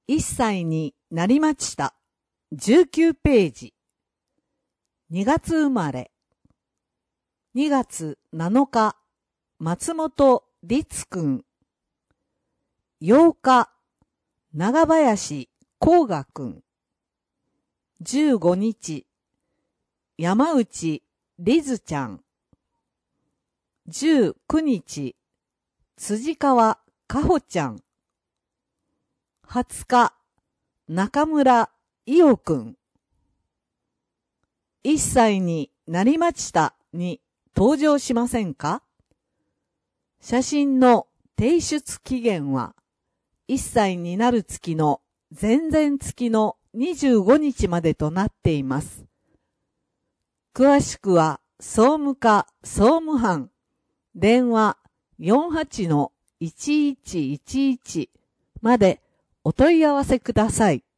1歳になりました。19ページ。2月生まれ。2月7日、松本律くん。8日、長林光河くん。15日、山内りずちゃん。19日、辻川かほちゃん。20日、中村伊代くん。1歳になりましたに登場しませんか？写真の提出期限は1歳になる月の前々月の25日までとなっています。詳しくは総務課総務班電話 48-1111 までお問い合わせください。